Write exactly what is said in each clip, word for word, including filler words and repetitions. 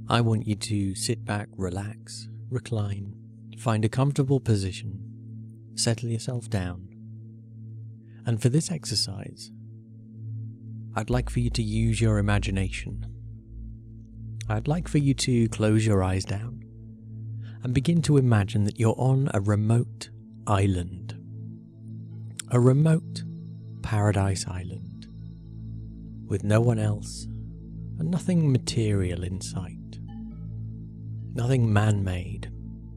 I want you to sit back, relax, recline, find a comfortable position, settle yourself down. And for this exercise, I'd like for you to use your imagination. I'd like for you to close your eyes down and begin to imagine that you're on a remote island. A remote paradise island with no one else and nothing material in sight. Nothing man-made.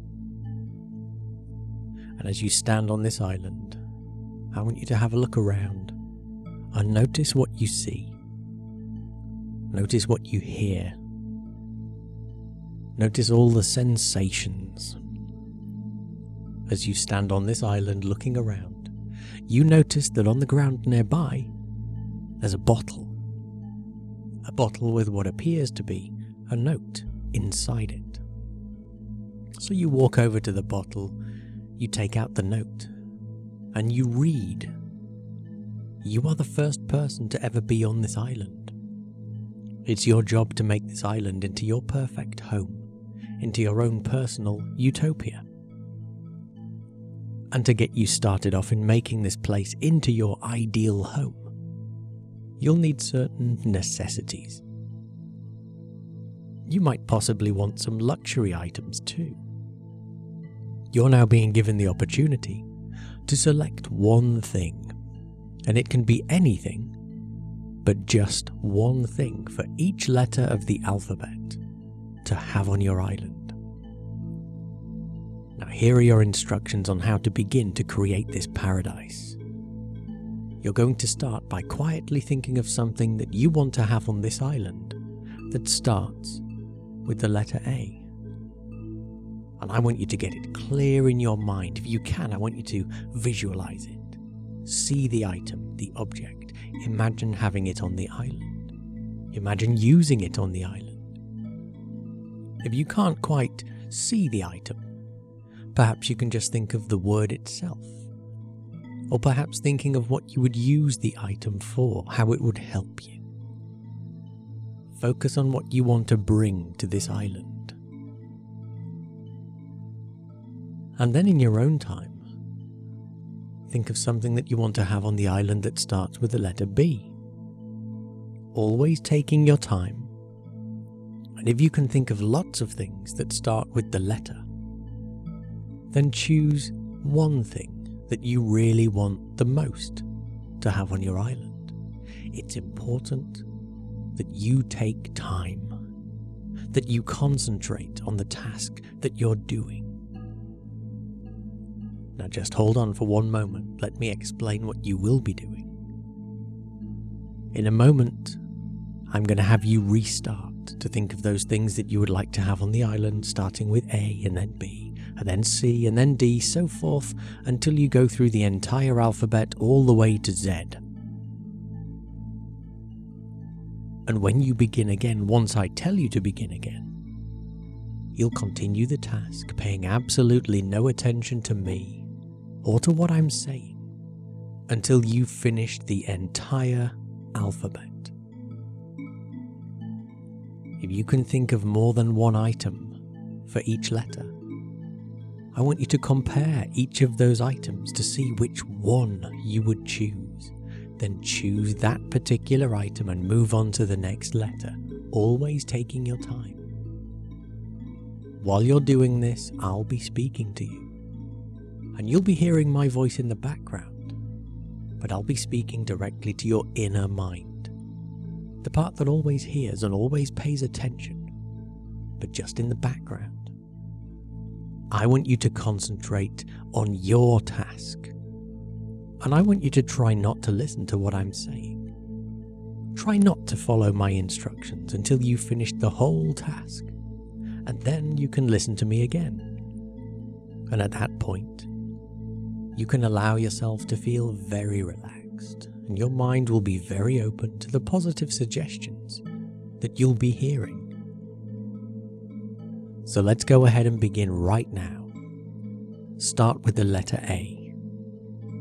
And as you stand on this island, I want you to have a look around and notice what you see. Notice what you hear. Notice all the sensations. As you stand on this island looking around, you notice that on the ground nearby, there's a bottle. A bottle with what appears to be a note inside it. So you walk over to the bottle, you take out the note, and you read. You are the first person to ever be on this island. It's your job to make this island into your perfect home, into your own personal utopia. And to get you started off in making this place into your ideal home, you'll need certain necessities. You might possibly want some luxury items too. You're now being given the opportunity to select one thing, and it can be anything, but just one thing for each letter of the alphabet to have on your island. Now here are your instructions on how to begin to create this paradise. You're going to start by quietly thinking of something that you want to have on this island that starts with the letter A. And I want you to get it clear in your mind. If you can, I want you to visualize it. See the item, the object. Imagine having it on the island. Imagine using it on the island. If you can't quite see the item, perhaps you can just think of the word itself. Or perhaps thinking of what you would use the item for, how it would help you. Focus on what you want to bring to this island. And then in your own time, think of something that you want to have on the island that starts with the letter B. Always taking your time. And if you can think of lots of things that start with the letter, then choose one thing that you really want the most to have on your island. It's important that you take time, that you concentrate on the task that you're doing. Now just hold on for one moment, let me explain what you will be doing. In a moment, I'm going to have you restart to think of those things that you would like to have on the island, starting with A and then B, and then C and then D, so forth, until you go through the entire alphabet all the way to Z. And when you begin again, once I tell you to begin again, you'll continue the task, paying absolutely no attention to me or to what I'm saying, until you've finished the entire alphabet. If you can think of more than one item for each letter, I want you to compare each of those items to see which one you would choose. Then choose that particular item and move on to the next letter, always taking your time. While you're doing this, I'll be speaking to you. And you'll be hearing my voice in the background, but I'll be speaking directly to your inner mind, the part that always hears and always pays attention, but just in the background. I want you to concentrate on your task, and I want you to try not to listen to what I'm saying. Try not to follow my instructions until you've finished the whole task, and then you can listen to me again. And at that point, you can allow yourself to feel very relaxed, and your mind will be very open to the positive suggestions that you'll be hearing. So let's go ahead and begin right now. Start with the letter A.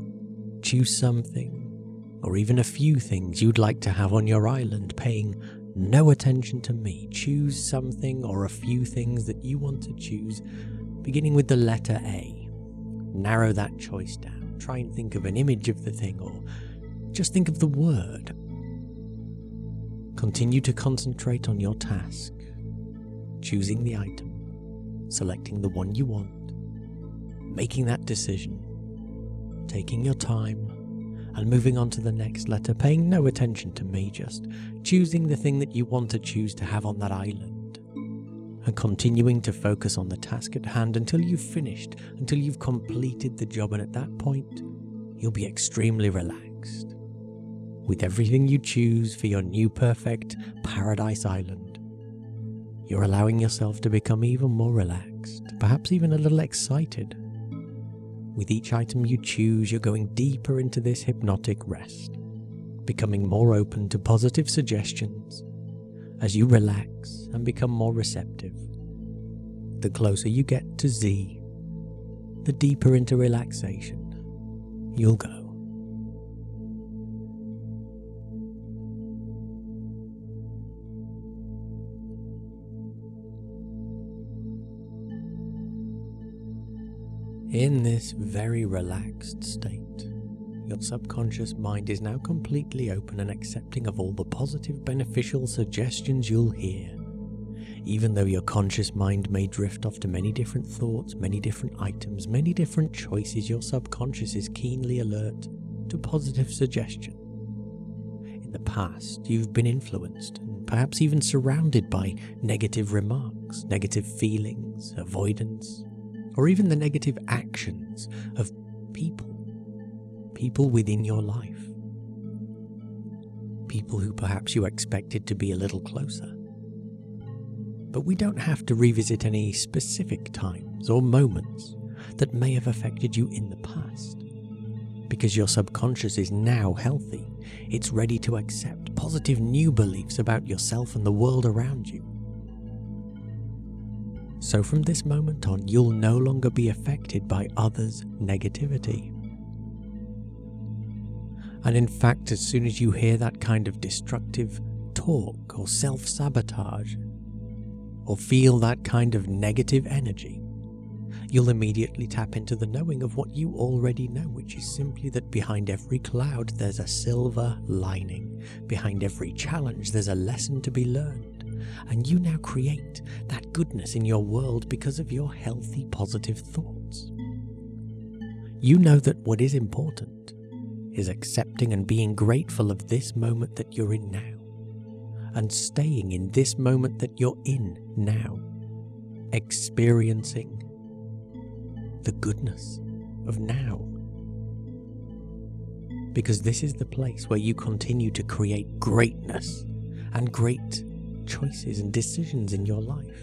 Choose something, or even a few things you'd like to have on your island, paying no attention to me. Choose something or a few things that you want to choose, beginning with the letter A. Narrow that choice down. Try and think of an image of the thing, or just think of the word. Continue to concentrate on your task, choosing the item, selecting the one you want, making that decision, taking your time, and moving on to the next letter, paying no attention to me, just choosing the thing that you want to choose to have on that island, and continuing to focus on the task at hand until you've finished, until you've completed the job, and at that point, you'll be extremely relaxed. With everything you choose for your new perfect paradise island, you're allowing yourself to become even more relaxed, perhaps even a little excited. With each item you choose, you're going deeper into this hypnotic rest, becoming more open to positive suggestions as you relax and become more receptive. The closer you get to Z, the deeper into relaxation you'll go. In this very relaxed state, your subconscious mind is now completely open and accepting of all the positive, beneficial suggestions you'll hear. Even though your conscious mind may drift off to many different thoughts, many different items, many different choices, your subconscious is keenly alert to positive suggestion. In the past, you've been influenced and perhaps even surrounded by negative remarks, negative feelings, avoidance, or even the negative actions of people, people within your life, people who perhaps you expected to be a little closer. But we don't have to revisit any specific times or moments that may have affected you in the past, because your subconscious is now healthy. It's ready to accept positive new beliefs about yourself and the world around you. So from this moment on, you'll no longer be affected by others' negativity. And in fact, as soon as you hear that kind of destructive talk or self-sabotage, or feel that kind of negative energy, you'll immediately tap into the knowing of what you already know, which is simply that behind every cloud there's a silver lining. Behind every challenge there's a lesson to be learned. And you now create that goodness in your world because of your healthy, positive thoughts. You know that what is important is accepting and being grateful of this moment that you're in now, and staying in this moment that you're in now, experiencing the goodness of now. Because this is the place where you continue to create greatness and great choices and decisions in your life.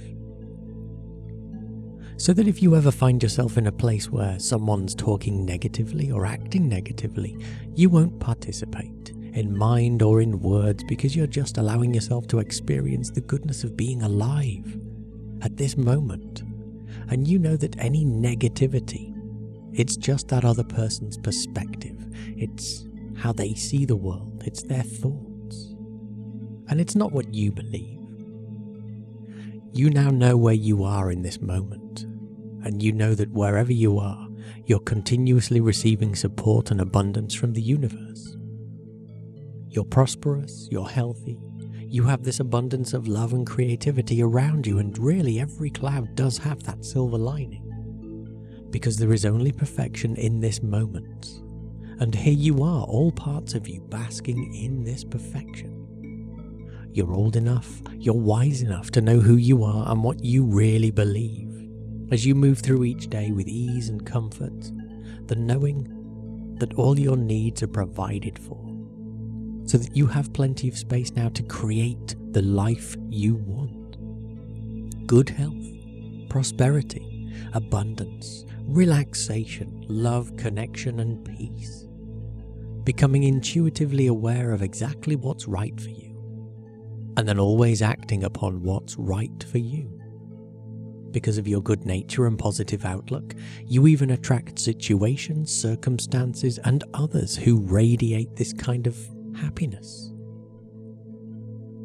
So that if you ever find yourself in a place where someone's talking negatively or acting negatively, you won't participate in mind or in words, because you're just allowing yourself to experience the goodness of being alive at this moment. And you know that any negativity, it's just that other person's perspective. It's how they see the world. It's their thoughts. And it's not what you believe. You now know where you are in this moment, and you know that wherever you are, you're continuously receiving support and abundance from the universe. You're prosperous, you're healthy, you have this abundance of love and creativity around you, and really every cloud does have that silver lining, because there is only perfection in this moment. And here you are, all parts of you basking in this perfection. You're old enough, you're wise enough to know who you are and what you really believe. As you move through each day with ease and comfort, the knowing that all your needs are provided for, so that you have plenty of space now to create the life you want. Good health, prosperity, abundance, relaxation, love, connection, and peace. Becoming intuitively aware of exactly what's right for you, and then always acting upon what's right for you. Because of your good nature and positive outlook, you even attract situations, circumstances, and others who radiate this kind of happiness.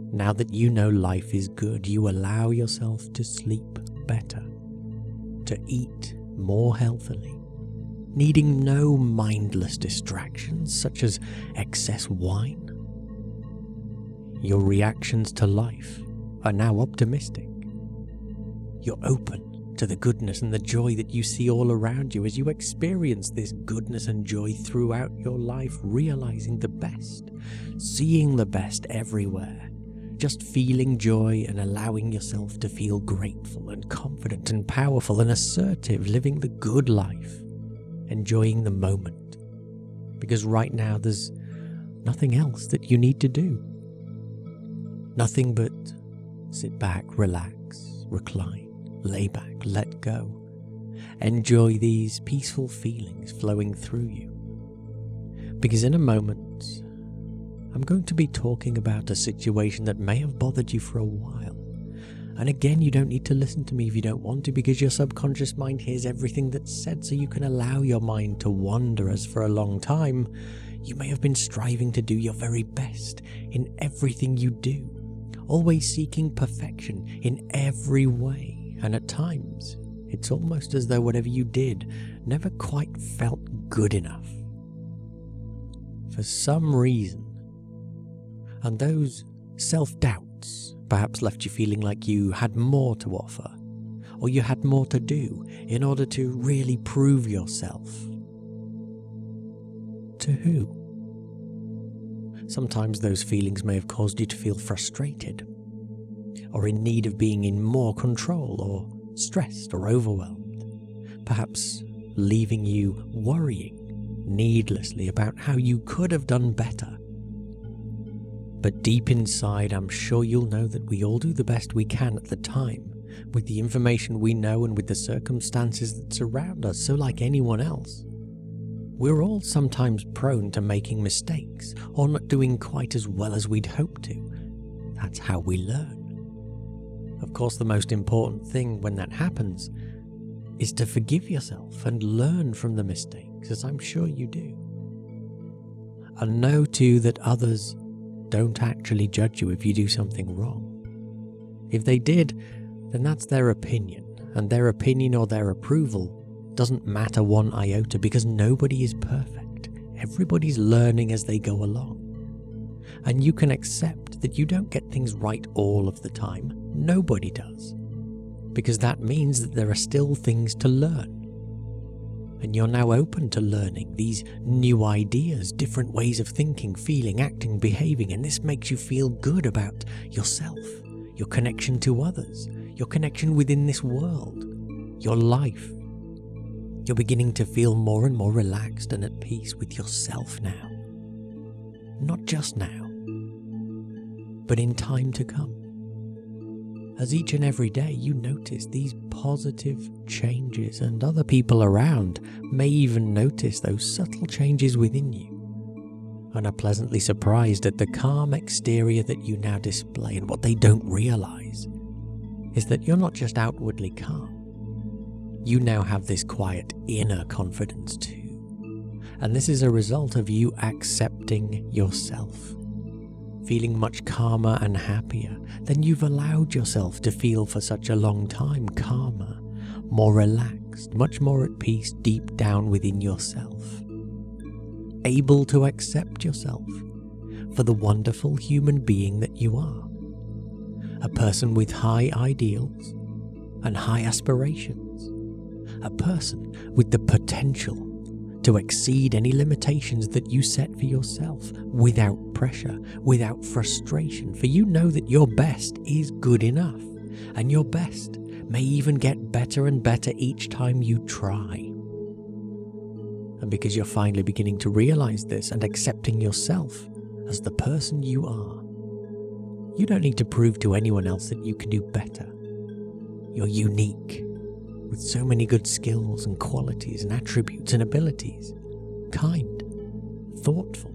Now that you know life is good, you allow yourself to sleep better, to eat more healthily, needing no mindless distractions such as excess wine. Your reactions to life are now optimistic. You're open to the goodness and the joy that you see all around you as you experience this goodness and joy throughout your life, realizing the best, seeing the best everywhere, just feeling joy and allowing yourself to feel grateful and confident and powerful and assertive, living the good life, enjoying the moment. Because right now there's nothing else that you need to do. Nothing but sit back, relax, recline, lay back, let go. Enjoy these peaceful feelings flowing through you. Because in a moment, I'm going to be talking about a situation that may have bothered you for a while. And again, you don't need to listen to me if you don't want to, because your subconscious mind hears everything that's said, so you can allow your mind to wander, as for a long time, you may have been striving to do your very best in everything you do, always seeking perfection in every way, and at times, it's almost as though whatever you did never quite felt good enough. For some reason, and those self-doubts perhaps left you feeling like you had more to offer, or you had more to do in order to really prove yourself. To who? Sometimes those feelings may have caused you to feel frustrated, or in need of being in more control, or stressed or overwhelmed, perhaps leaving you worrying needlessly about how you could have done better. But deep inside, I'm sure you'll know that we all do the best we can at the time, with the information we know and with the circumstances that surround us. So like anyone else, we're all sometimes prone to making mistakes, or not doing quite as well as we'd hoped to. That's how we learn. Of course, the most important thing when that happens is to forgive yourself and learn from the mistakes, as I'm sure you do. And know too that others don't actually judge you if you do something wrong. If they did, then that's their opinion, and their opinion or their approval doesn't matter one iota, because nobody is perfect. Everybody's learning as they go along. And you can accept that you don't get things right all of the time. Nobody does. Because that means that there are still things to learn. And you're now open to learning these new ideas, different ways of thinking, feeling, acting, behaving, and this makes you feel good about yourself, your connection to others, your connection within this world, your life. You're beginning to feel more and more relaxed and at peace with yourself now. Not just now, but in time to come. As each and every day you notice these positive changes, and other people around may even notice those subtle changes within you, and are pleasantly surprised at the calm exterior that you now display. And what they don't realize is that you're not just outwardly calm. You now have this quiet inner confidence too. And this is a result of you accepting yourself, feeling much calmer and happier than you've allowed yourself to feel for such a long time. Calmer, more relaxed, much more at peace deep down within yourself. Able to accept yourself for the wonderful human being that you are. A person with high ideals and high aspirations. A person with the potential to exceed any limitations that you set for yourself, without pressure, without frustration, for you know that your best is good enough, and your best may even get better and better each time you try. And because you're finally beginning to realize this and accepting yourself as the person you are, you don't need to prove to anyone else that you can do better. You're unique, with so many good skills and qualities and attributes and abilities, kind, thoughtful.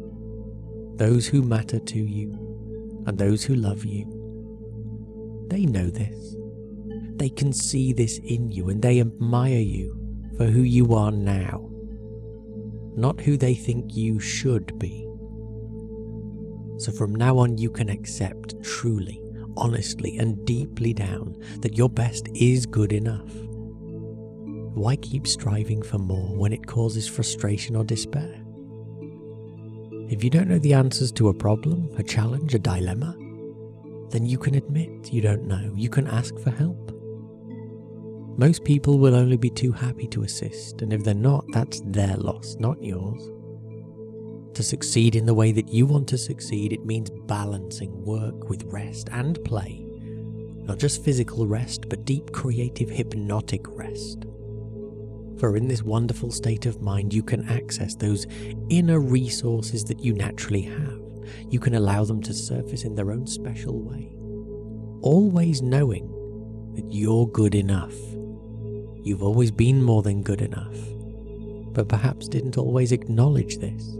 Those who matter to you and those who love you, they know this. They can see this in you, and they admire you for who you are now, not who they think you should be. So from now on you can accept truly, honestly and deeply down that your best is good enough. Why keep striving for more when it causes frustration or despair? If you don't know the answers to a problem, a challenge, a dilemma, then you can admit you don't know. You can ask for help. Most people will only be too happy to assist, and if they're not, that's their loss, not yours. To succeed in the way that you want to succeed, it means balancing work with rest and play. Not just physical rest, but deep creative hypnotic rest. For in this wonderful state of mind, you can access those inner resources that you naturally have. You can allow them to surface in their own special way. Always knowing that you're good enough. You've always been more than good enough, but perhaps didn't always acknowledge this.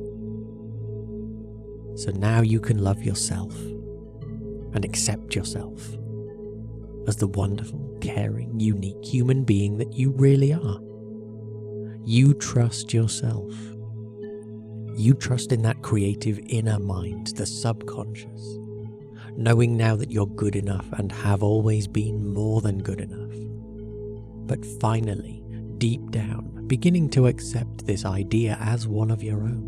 So now you can love yourself and accept yourself as the wonderful, caring, unique human being that you really are. You trust yourself. You trust in that creative inner mind, the subconscious, knowing now that you're good enough and have always been more than good enough. But finally, deep down, beginning to accept this idea as one of your own.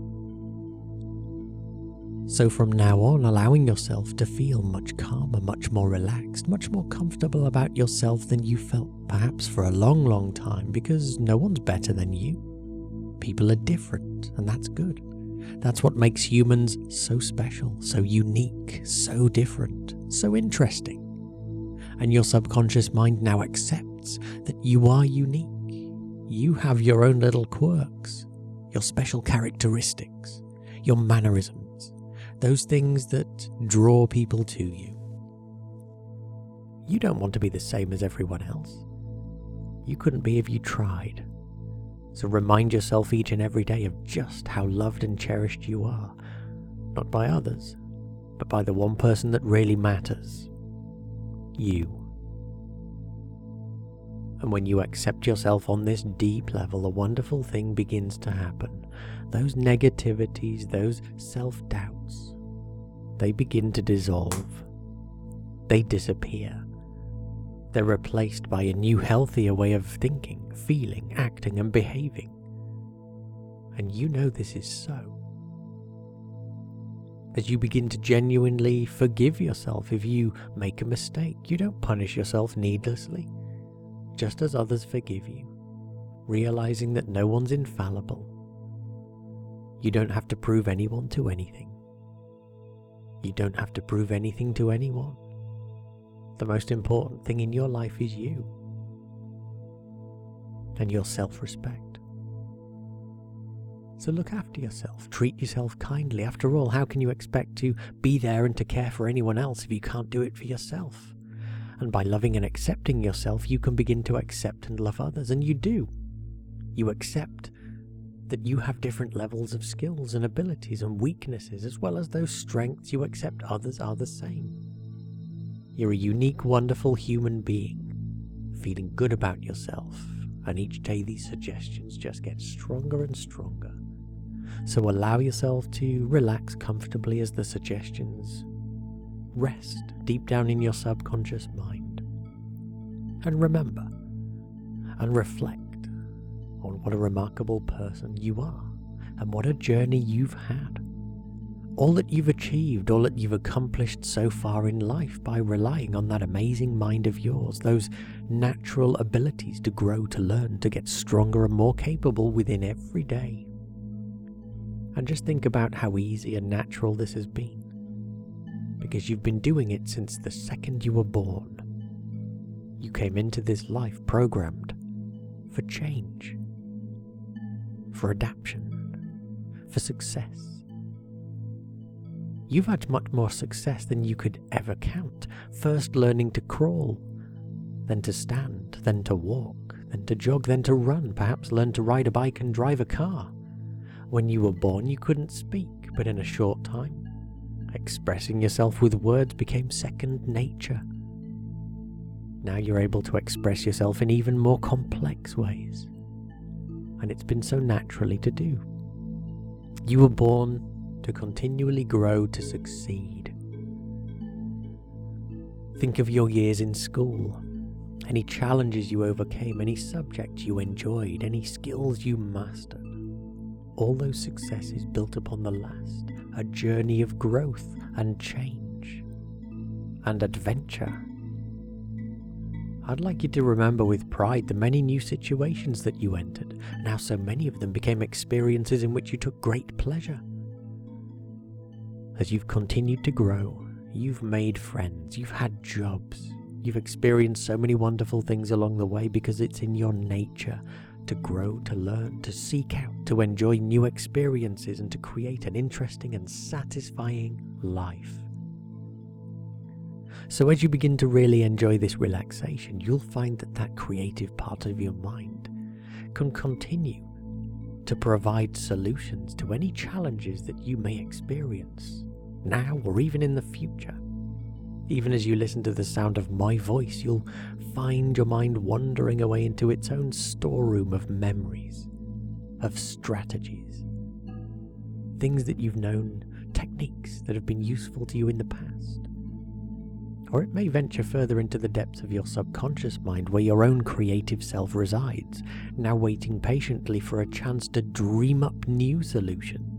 So from now on, allowing yourself to feel much calmer, much more relaxed, much more comfortable about yourself than you felt perhaps for a long, long time, because no one's better than you. People are different, and that's good. That's what makes humans so special, so unique, so different, so interesting. And your subconscious mind now accepts that you are unique. You have your own little quirks, your special characteristics, your mannerisms, those things that draw people to you. You don't want to be the same as everyone else. You couldn't be if you tried. So remind yourself each and every day of just how loved and cherished you are, not by others, but by the one person that really matters, you. And when you accept yourself on this deep level, a wonderful thing begins to happen. Those negativities, those self-doubts, they begin to dissolve. They disappear. They're replaced by a new, healthier way of thinking, feeling, acting, and behaving. And you know this is so. As you begin to genuinely forgive yourself if you make a mistake, you don't punish yourself needlessly, just as others forgive you, realizing that no one's infallible. You don't have to prove anyone to anything. You don't have to prove anything to anyone. The most important thing in your life is you and your self-respect. So look after yourself, treat yourself kindly. After all, how can you expect to be there and to care for anyone else if you can't do it for yourself? And by loving and accepting yourself, you can begin to accept and love others, and you do. You accept that you have different levels of skills and abilities and weaknesses, as well as those strengths. You accept others are the same. You're a unique, wonderful human being, feeling good about yourself, and each day these suggestions just get stronger and stronger. So allow yourself to relax comfortably as the suggestions rest deep down in your subconscious mind. And remember and reflect on what a remarkable person you are and what a journey you've had. All that you've achieved, all that you've accomplished so far in life by relying on that amazing mind of yours, those natural abilities to grow, to learn, to get stronger and more capable within every day. And just think about how easy and natural this has been, because you've been doing it since the second you were born. You came into this life programmed for change, for adaptation, for success. You've had much more success than you could ever count. First learning to crawl, then to stand, then to walk, then to jog, then to run, perhaps learn to ride a bike and drive a car. When you were born, you couldn't speak, but in a short time, expressing yourself with words became second nature. Now you're able to express yourself in even more complex ways, and it's been so naturally to do. You were born to continually grow to succeed. Think of your years in school, any challenges you overcame, any subjects you enjoyed, any skills you mastered. All those successes built upon the last, a journey of growth and change and adventure. I'd like you to remember with pride the many new situations that you entered, and how so many of them became experiences in which you took great pleasure. As you've continued to grow, you've made friends, you've had jobs, you've experienced so many wonderful things along the way because it's in your nature to grow, to learn, to seek out, to enjoy new experiences and to create an interesting and satisfying life. So as you begin to really enjoy this relaxation, you'll find that that creative part of your mind can continue to provide solutions to any challenges that you may experience now or even in the future. Even as you listen to the sound of my voice, you'll find your mind wandering away into its own storeroom of memories, of strategies, things that you've known, techniques that have been useful to you in the past. Or it may venture further into the depths of your subconscious mind where your own creative self resides, now waiting patiently for a chance to dream up new solutions.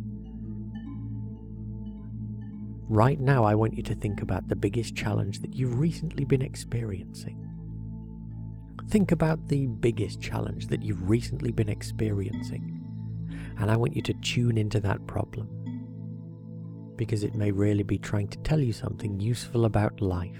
Right now, I want you to think about the biggest challenge that you've recently been experiencing. Think about the biggest challenge that you've recently been experiencing, and I want you to tune into that problem, because it may really be trying to tell you something useful about life.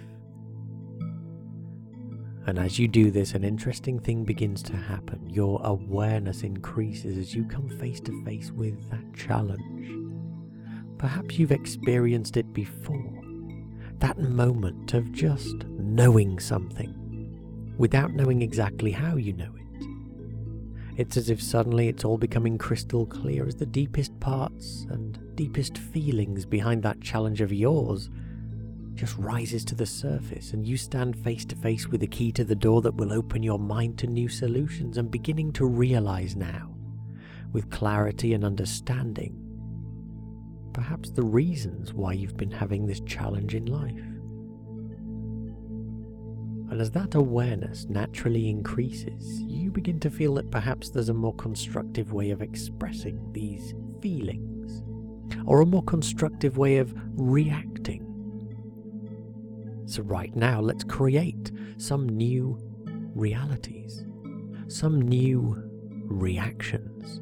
And as you do this, an interesting thing begins to happen. Your awareness increases as you come face to face with that challenge. Perhaps you've experienced it before, that moment of just knowing something, without knowing exactly how you know it. It's as if suddenly it's all becoming crystal clear as the deepest parts and deepest feelings behind that challenge of yours just rises to the surface, and you stand face to face with the key to the door that will open your mind to new solutions, and beginning to realize now, with clarity and understanding, perhaps the reasons why you've been having this challenge in life. And as that awareness naturally increases, you begin to feel that perhaps there's a more constructive way of expressing these feelings, or a more constructive way of reacting. So right now, let's create some new realities, some new reactions.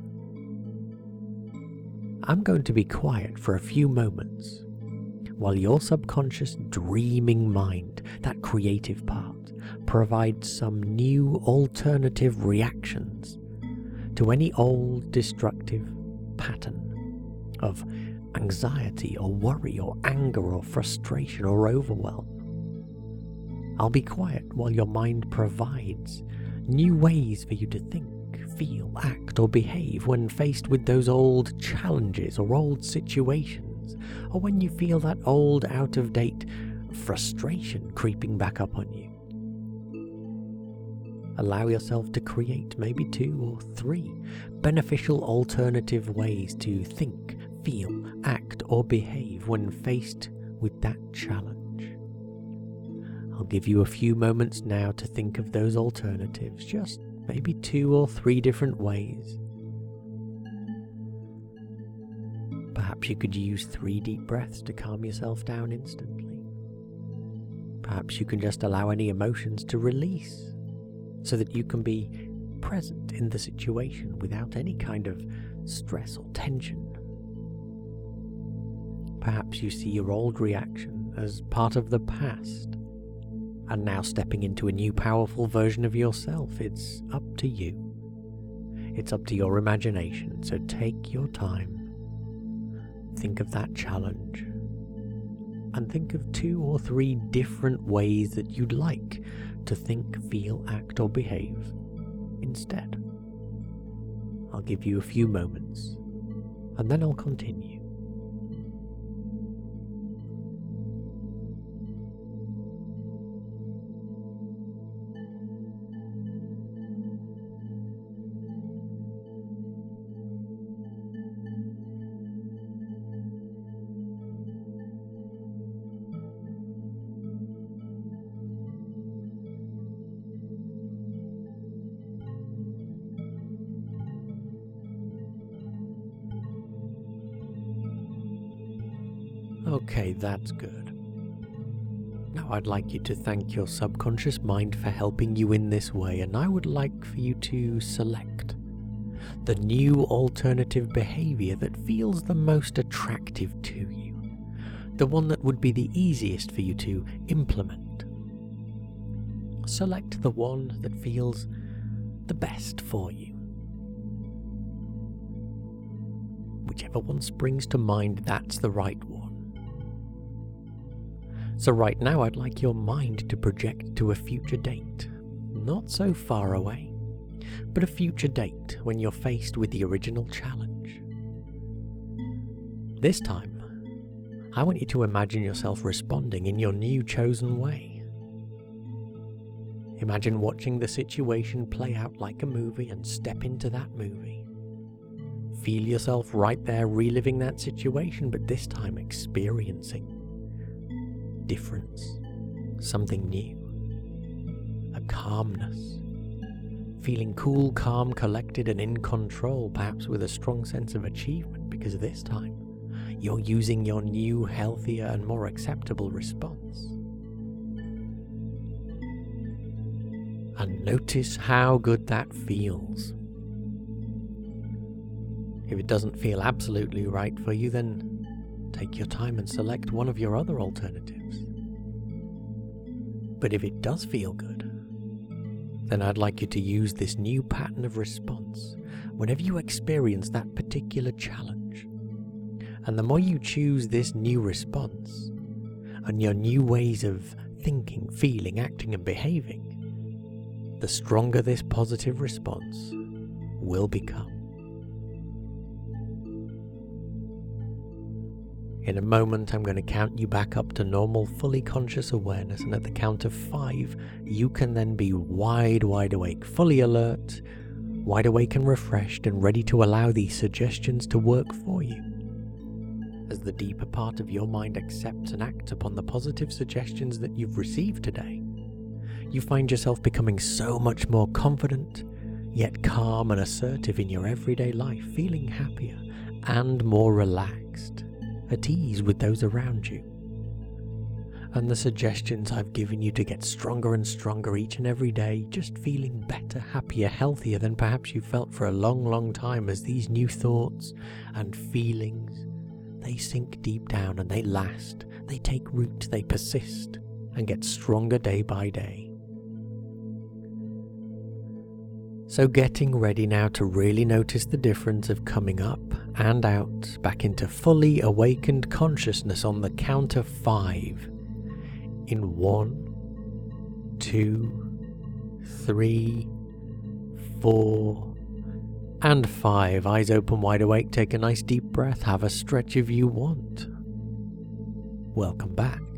I'm going to be quiet for a few moments while your subconscious dreaming mind, that creative part, provides some new alternative reactions to any old destructive pattern of anxiety or worry or anger or frustration or overwhelm. I'll be quiet while your mind provides new ways for you to think, feel, act, or behave when faced with those old challenges or old situations, or when you feel that old, out-of-date frustration creeping back up on you. Allow yourself to create maybe two or three beneficial alternative ways to think, feel, act, or behave when faced with that challenge. I'll give you a few moments now to think of those alternatives, just maybe two or three different ways. Perhaps you could use three deep breaths to calm yourself down instantly. Perhaps you can just allow any emotions to release so that you can be present in the situation without any kind of stress or tension. Perhaps you see your old reaction as part of the past, and now stepping into a new powerful version of yourself. It's up to you. It's up to your imagination, so take your time. Think of that challenge, and think of two or three different ways that you'd like to think, feel, act, or behave instead. I'll give you a few moments, and then I'll continue. Okay, that's good. Now I'd like you to thank your subconscious mind for helping you in this way, and I would like for you to select the new alternative behavior that feels the most attractive to you, the one that would be the easiest for you to implement. Select the one that feels the best for you. Whichever one springs to mind, that's the right one. So right now I'd like your mind to project to a future date, not so far away, but a future date when you're faced with the original challenge. This time, I want you to imagine yourself responding in your new chosen way. Imagine watching the situation play out like a movie and step into that movie. Feel yourself right there reliving that situation, but this time experiencing difference, something new, a calmness, feeling cool, calm, collected and in control, perhaps with a strong sense of achievement, because this time you're using your new, healthier and more acceptable response. And notice how good that feels. If it doesn't feel absolutely right for you, then take your time and select one of your other alternatives. But if it does feel good, then I'd like you to use this new pattern of response whenever you experience that particular challenge. And the more you choose this new response, and your new ways of thinking, feeling, acting and behaving, the stronger this positive response will become. In a moment, I'm going to count you back up to normal, fully conscious awareness, and at the count of five, you can then be wide, wide awake, fully alert, wide awake and refreshed, and ready to allow these suggestions to work for you. As the deeper part of your mind accepts and acts upon the positive suggestions that you've received today, you find yourself becoming so much more confident, yet calm and assertive in your everyday life, feeling happier and more relaxed, at ease with those around you. And the suggestions I've given you to get stronger and stronger each and every day, just feeling better, happier, healthier than perhaps you felt for a long, long time, as these new thoughts and feelings, they sink deep down and they last, they take root, they persist and get stronger day by day. So getting ready now to really notice the difference of coming up and out, back into fully awakened consciousness on the count of five. In one, two, three, four, and five. Eyes open wide awake, take a nice deep breath, have a stretch if you want. Welcome back.